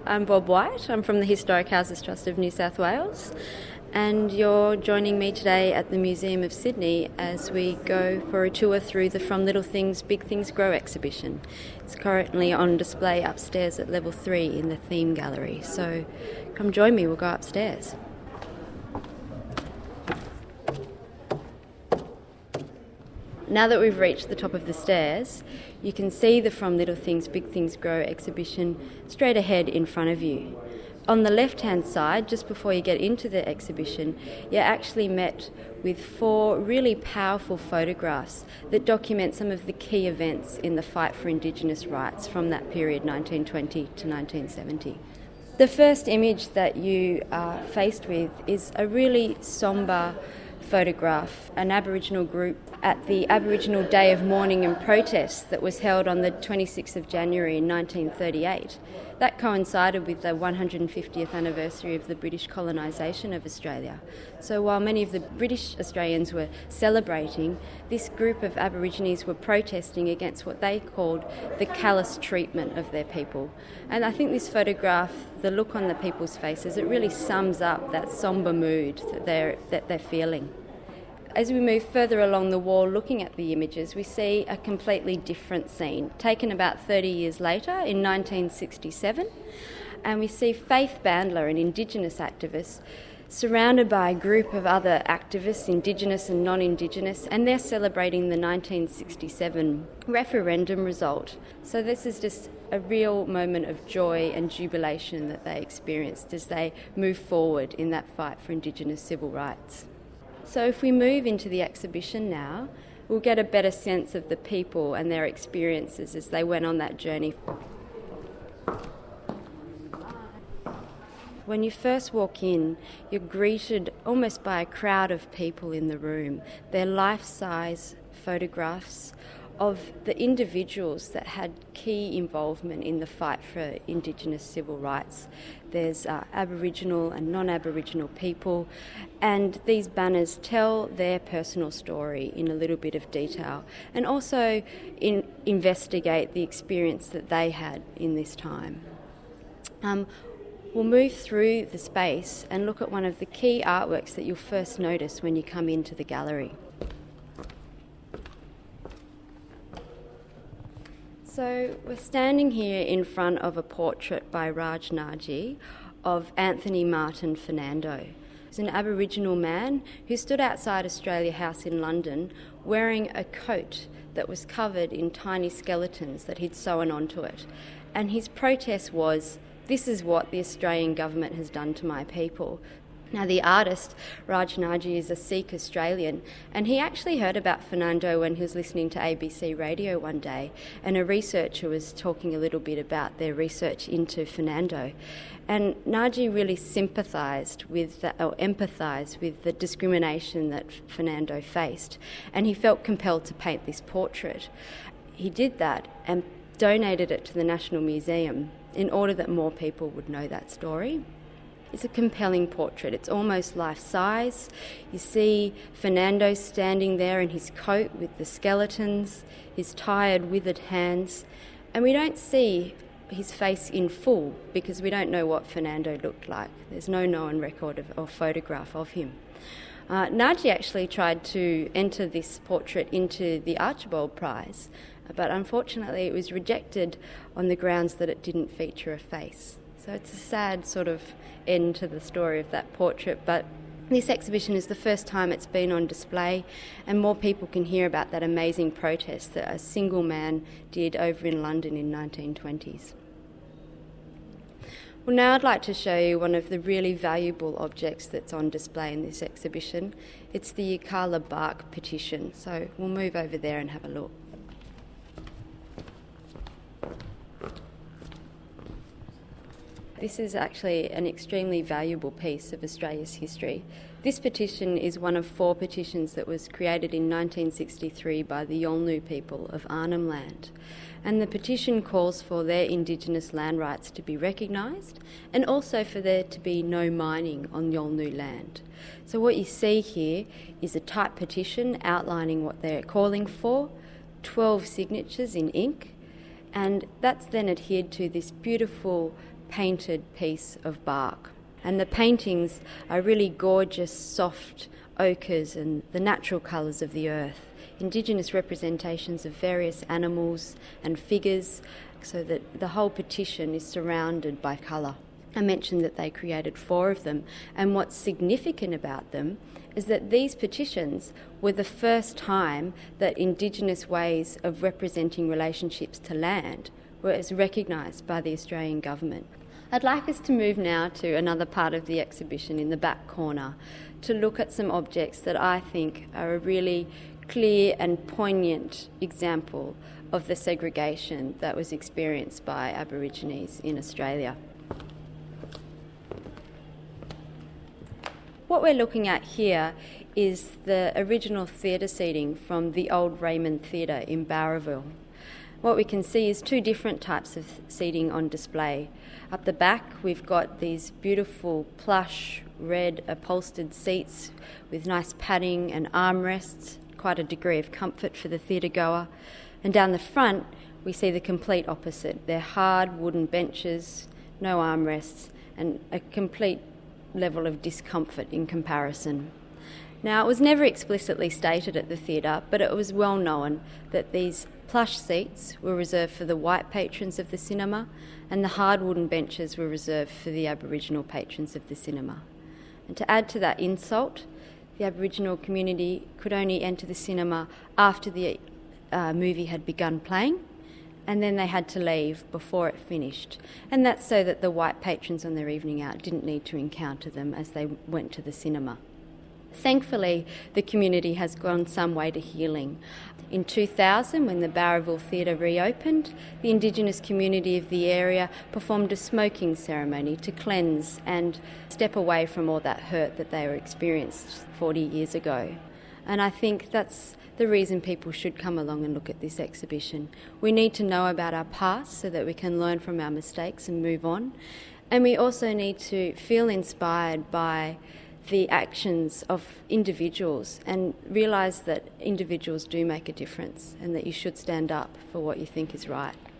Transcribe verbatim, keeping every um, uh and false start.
I'm Bob White. I'm from the Historic Houses Trust of New South Wales, and you're joining me today at the Museum of Sydney as we go for a tour through the From Little Things Big Things Grow exhibition. It's currently on display upstairs at level three in the theme gallery, so come join me, we'll go upstairs. Now that we've reached the top of the stairs, you can see the From Little Things Big Things Grow exhibition straight ahead in front of you. On the left-hand side, just before you get into the exhibition, you're actually met with four really powerful photographs that document some of the key events in the fight for Indigenous rights from that period, nineteen twenty to nineteen seventy. The first image that you are faced with is a really sombre photograph, an Aboriginal group at the Aboriginal Day of Mourning and Protest that was held on the twenty-sixth of January in nineteen thirty-eight. That coincided with the one hundred fiftieth anniversary of the British colonisation of Australia. So while many of the British Australians were celebrating, this group of Aborigines were protesting against what they called the callous treatment of their people. And I think this photograph, the look on the people's faces, it really sums up that sombre mood that they're, that they're feeling. As we move further along the wall looking at the images, we see a completely different scene, taken about thirty years later in nineteen sixty-seven, and we see Faith Bandler, an Indigenous activist, surrounded by a group of other activists, Indigenous and non-Indigenous, and they're celebrating the nineteen sixty-seven referendum result. So this is just a real moment of joy and jubilation that they experienced as they move forward in that fight for Indigenous civil rights. So if we move into the exhibition now, we'll get a better sense of the people and their experiences as they went on that journey. When you first walk in, you're greeted almost by a crowd of people in the room. They're life-size photographs of the individuals that had key involvement in the fight for Indigenous civil rights. There's uh, Aboriginal and non-Aboriginal people, and these banners tell their personal story in a little bit of detail and also in, investigate the experience that they had in this time. Um, We'll move through the space and look at one of the key artworks that you'll first notice when you come into the gallery. So we're standing here in front of a portrait by Raj Naji of Anthony Martin Fernando. He's an Aboriginal man who stood outside Australia House in London wearing a coat that was covered in tiny skeletons that he'd sewn onto it. And his protest was, "This is what the Australian government has done to my people." Now, the artist, Raj Naji, is a Sikh Australian, and he actually heard about Fernando when he was listening to A B C radio one day, and a researcher was talking a little bit about their research into Fernando. And Naji really sympathised with, the, or empathised with the discrimination that Fernando faced, and he felt compelled to paint this portrait. He did that and donated it to the National Museum in order that more people would know that story. It's a compelling portrait. It's almost life-size. You see Fernando standing there in his coat with the skeletons, his tired, withered hands, and we don't see his face in full because we don't know what Fernando looked like. There's no known record of, or photograph of him. Uh, Naji actually tried to enter this portrait into the Archibald Prize, but unfortunately it was rejected on the grounds that it didn't feature a face. So it's a sad sort of end to the story of that portrait, but this exhibition is the first time it's been on display, and more people can hear about that amazing protest that a single man did over in London in nineteen twenties. Well, now I'd like to show you one of the really valuable objects that's on display in this exhibition. It's the Yirrkala bark petition, so we'll move over there and have a look. This is actually an extremely valuable piece of Australia's history. This petition is one of four petitions that was created in nineteen sixty-three by the Yolngu people of Arnhem Land. And the petition calls for their Indigenous land rights to be recognised and also for there to be no mining on Yolngu land. So what you see here is a typed petition outlining what they're calling for, twelve signatures in ink, and that's then adhered to this beautiful painted piece of bark. And the paintings are really gorgeous, soft ochres and the natural colours of the earth. Indigenous representations of various animals and figures, so that the whole petition is surrounded by colour. I mentioned that they created four of them, and what's significant about them is that these petitions were the first time that Indigenous ways of representing relationships to land were recognised by the Australian government. I'd like us to move now to another part of the exhibition in the back corner to look at some objects that I think are a really clear and poignant example of the segregation that was experienced by Aborigines in Australia. What we're looking at here is the original theatre seating from the old Raymond Theatre in Bowraville. What we can see is two different types of seating on display. Up the back we've got these beautiful plush red upholstered seats with nice padding and armrests, quite a degree of comfort for the theatre goer. And down the front we see the complete opposite. They're hard wooden benches, no armrests, and a complete level of discomfort in comparison. Now, it was never explicitly stated at the theatre, but it was well known that these plush seats were reserved for the white patrons of the cinema and the hard wooden benches were reserved for the Aboriginal patrons of the cinema. And to add to that insult, the Aboriginal community could only enter the cinema after the uh, movie had begun playing, and then they had to leave before it finished. And that's so that the white patrons on their evening out didn't need to encounter them as they went to the cinema. Thankfully, the community has gone some way to healing. In two thousand, when the Bowraville Theatre reopened, the Indigenous community of the area performed a smoking ceremony to cleanse and step away from all that hurt that they were experienced forty years ago. And I think that's the reason people should come along and look at this exhibition. We need to know about our past so that we can learn from our mistakes and move on. And we also need to feel inspired by the actions of individuals and realise that individuals do make a difference and that you should stand up for what you think is right.